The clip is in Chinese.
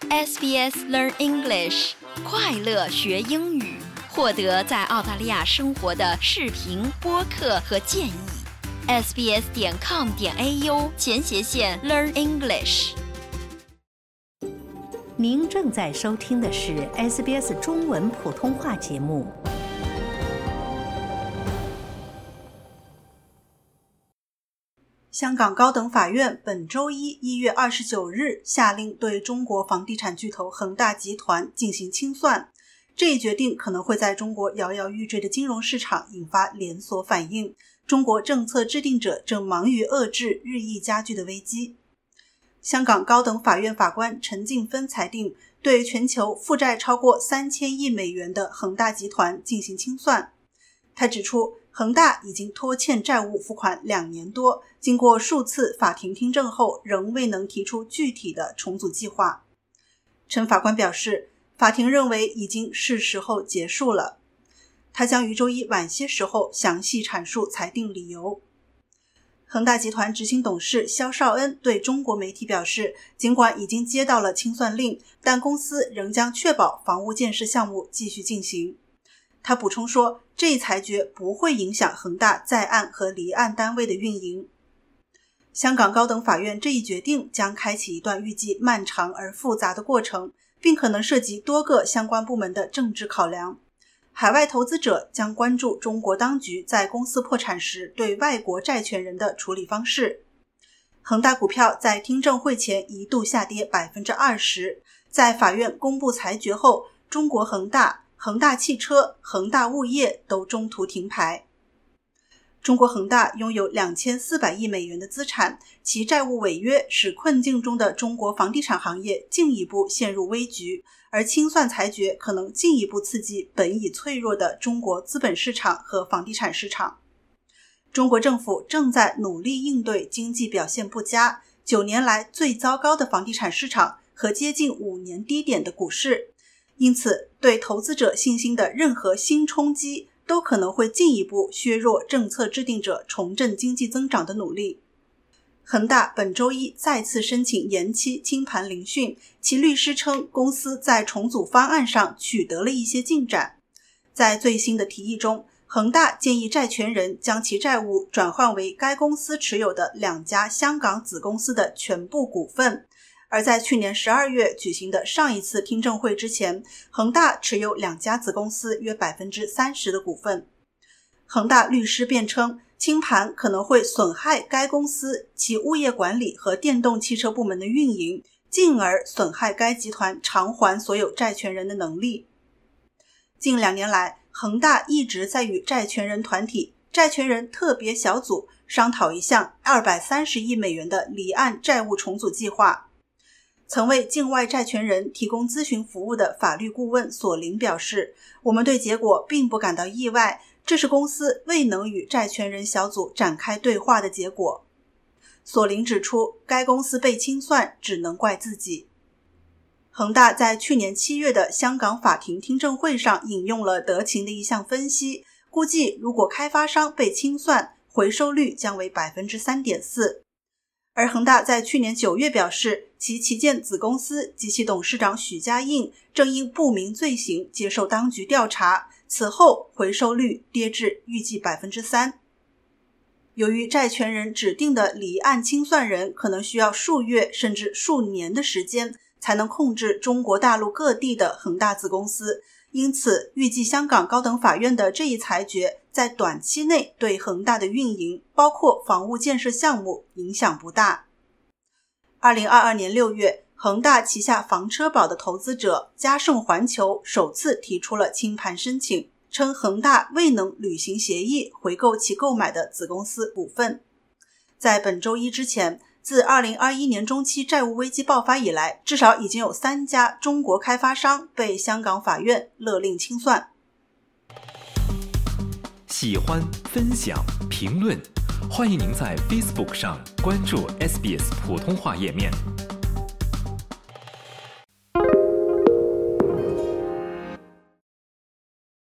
SBS Learn English， 快乐学英语，获得在澳大利亚生活的视频、播客和建议。sbs.com.au/Learn English。 您正在收听的是 SBS 中文普通话节目。 香港高等法院本周1月29日下令对中国房地产巨头恒大集团进行清算，这一决定可能会在中国摇摇欲坠的金融市场引发连锁反应。中国政策制定者正忙于遏制日益加剧的危机。香港高等法院法官陈静芬裁定，对全球负债超过3000亿美元的恒大集团进行清算。他指出，恒大已经拖欠债务付款2年多，经过数次法庭听证后，仍未能提出具体的重组计划。陈法官表示，法庭认为已经是时候结束了。他将于周一晚些时候详细阐述裁定理由。恒大集团执行董事肖绍恩对中国媒体表示，尽管已经接到了清算令，但公司仍将确保房屋建设项目继续进行。他补充说，这一裁决不会影响恒大在岸和离岸单位的运营。香港高等法院这一决定将开启一段预计漫长而复杂的过程，并可能涉及多个相关部门的政治考量。海外投资者将关注中国当局在公司破产时对外国债权人的处理方式。恒大股票在听证会前一度下跌 20%， 在法院公布裁决后，中国恒大、恒大汽车、恒大物业都中途停牌。中国恒大拥有2400亿美元的资产，其债务违约使困境中的中国房地产行业进一步陷入危局，而清算裁决可能进一步刺激本已脆弱的中国资本市场和房地产市场。中国政府正在努力应对经济表现不佳、9年来最糟糕的房地产市场和接近5年低点的股市，因此对投资者信心的任何新冲击都可能会进一步削弱政策制定者重振经济增长的努力。恒大本周一再次申请延期清盘聆讯，其律师称公司在重组方案上取得了一些进展。在最新的提议中，恒大建议债权人将其债务转换为该公司持有的2家香港子公司的全部股份。而在去年12月举行的上一次听证会之前，恒大持有2家子公司约 30% 的股份。恒大律师辩称，清盘可能会损害该公司其物业管理和电动汽车部门的运营，进而损害该集团偿还所有债权人的能力。近2年来，恒大一直在与债权人团体、债权人特别小组商讨一项230亿美元的离岸债务重组计划。曾为境外债权人提供咨询服务的法律顾问索林表示，我们对结果并不感到意外，这是公司未能与债权人小组展开对话的结果。索林指出，该公司被清算只能怪自己。恒大在去年7月的香港法庭听证会上引用了德勤的一项分析，估计如果开发商被清算，回收率将为 3.4%。而恒大在去年9月表示，其旗舰子公司及其董事长许家印正因不明罪行接受当局调查，此后回收率跌至预计 3%。 由于债权人指定的离岸清算人可能需要数月甚至数年的时间才能控制中国大陆各地的恒大子公司，因此预计香港高等法院的这一裁决在短期内对恒大的运营，包括房屋建设项目影响不大。2022年6月，恒大旗下房车宝的投资者嘉盛环球首次提出了清盘申请，称恒大未能履行协议回购其购买的子公司股份。在本周一之前，自2021年中期债务危机爆发以来，至少已经有3家中国开发商被香港法院勒令清算。 喜欢、分享、评论，欢迎您在 Facebook 上关注 SBS 普通话页面。